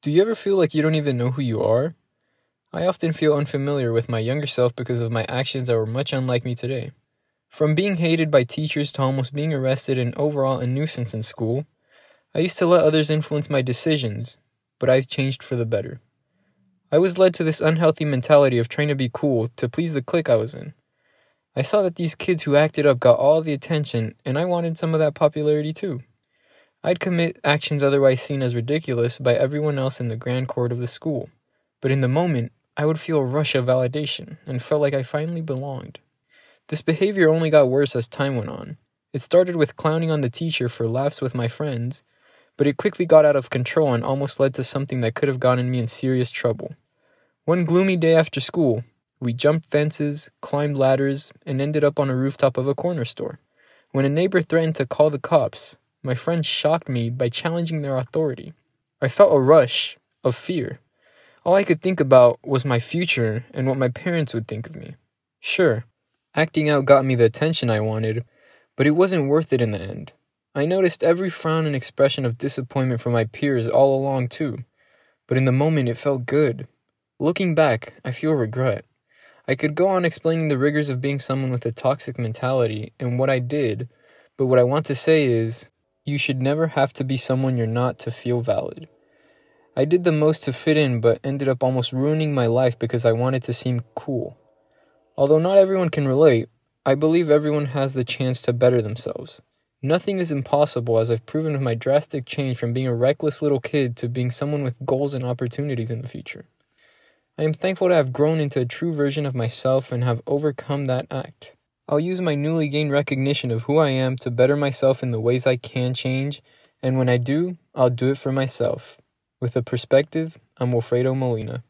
Do you ever feel like you don't even know who you are? I often feel unfamiliar with my younger self because of my actions that were much unlike me today. From being hated by teachers to almost being arrested and overall a nuisance in school, I used to let others influence my decisions, but I've changed for the better. I was led to this unhealthy mentality of trying to be cool to please the clique I was in. I saw that these kids who acted up got all the attention, and I wanted some of that popularity too. I'd commit actions otherwise seen as ridiculous by everyone else in the grand court of the school, but in the moment, I would feel a rush of validation and felt like I finally belonged. This behavior only got worse as time went on. It started with clowning on the teacher for laughs with my friends, but it quickly got out of control and almost led to something that could have gotten me in serious trouble. One gloomy day after school, we jumped fences, climbed ladders, and ended up on a rooftop of a corner store. When a neighbor threatened to call the cops, my friends shocked me by challenging their authority. I felt a rush of fear. All I could think about was my future and what my parents would think of me. Sure, acting out got me the attention I wanted, but it wasn't worth it in the end. I noticed every frown and expression of disappointment from my peers all along too, but in the moment it felt good. Looking back, I feel regret. I could go on explaining the rigors of being someone with a toxic mentality and what I did, but what I want to say is, you should never have to be someone you're not to feel valid. I did the most to fit in, but ended up almost ruining my life because I wanted to seem cool. Although not everyone can relate, I believe everyone has the chance to better themselves. Nothing is impossible, as I've proven with my drastic change from being a reckless little kid to being someone with goals and opportunities in the future. I am thankful to have grown into a true version of myself and have overcome that act. I'll use my newly gained recognition of who I am to better myself in the ways I can change, and when I do, I'll do it for myself. With a perspective, I'm Wilfredo Molina.